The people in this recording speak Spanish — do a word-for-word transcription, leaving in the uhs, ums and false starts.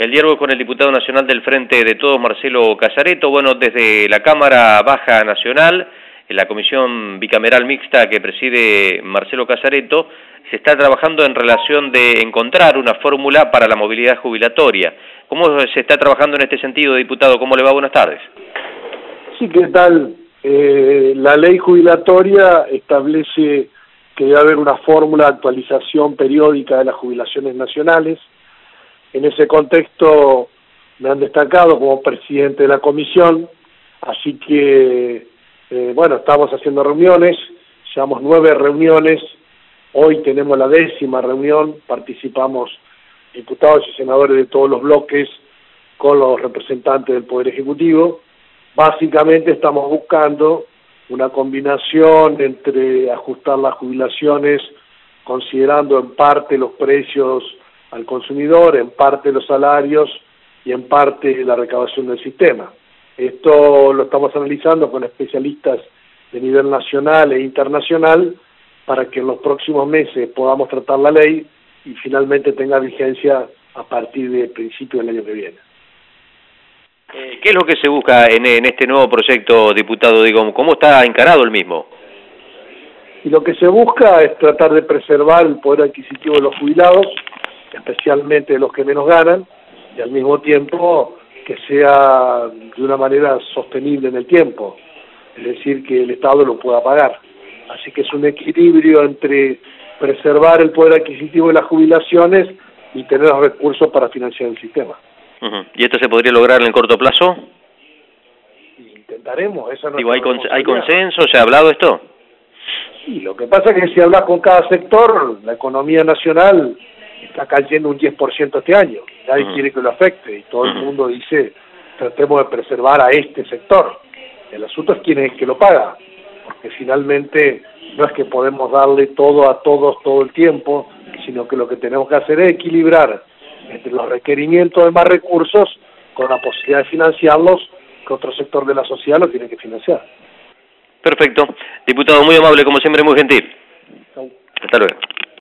El diálogo con el diputado nacional del Frente de Todos, Marcelo Casareto. Bueno, desde la Cámara Baja Nacional, en la comisión bicameral mixta que preside Marcelo Casareto, se está trabajando en relación de encontrar una fórmula para la movilidad jubilatoria. ¿Cómo se está trabajando en este sentido, diputado? ¿Cómo le va? Buenas tardes. Sí, ¿qué tal? Eh, la ley jubilatoria establece que debe haber una fórmula de actualización periódica de las jubilaciones nacionales. En ese contexto me han destacado como presidente de la comisión, así que, eh, bueno, estamos haciendo reuniones, llevamos nueve reuniones, hoy tenemos la décima reunión, participamos diputados y senadores de todos los bloques con los representantes del Poder Ejecutivo. Básicamente estamos buscando una combinación entre ajustar las jubilaciones considerando en parte los precios al consumidor, en parte los salarios y en parte la recaudación del sistema. Esto lo estamos analizando con especialistas de nivel nacional e internacional para que en los próximos meses podamos tratar la ley y finalmente tenga vigencia a partir del principio del año que viene. ¿Qué es lo que se busca en, en este nuevo proyecto, diputado? Digo, ¿cómo está encarado el mismo? Y lo que se busca es tratar de preservar el poder adquisitivo de los jubilados, especialmente de los que menos ganan, y al mismo tiempo que sea de una manera sostenible en el tiempo, es decir, que el Estado lo pueda pagar. Así que es un equilibrio entre preservar el poder adquisitivo de las jubilaciones y tener los recursos para financiar el sistema. Uh-huh. ¿Y esto se podría lograr en el corto plazo? Intentaremos. Esa no Digo, ¿hay, cons ¿hay consenso? ¿Se ha hablado esto? Sí, lo que pasa es que si hablas con cada sector, la economía nacional está cayendo un diez por ciento este año. Nadie uh-huh. quiere que lo afecte y todo uh-huh. el mundo dice, tratemos de preservar a este sector. El asunto es quién es el que lo paga, porque finalmente no es que podemos darle todo a todos todo el tiempo, sino que lo que tenemos que hacer es equilibrar entre los requerimientos de más recursos con la posibilidad de financiarlos que otro sector de la sociedad lo tiene que financiar. Perfecto. Diputado, muy amable, como siempre, muy gentil. Hasta luego.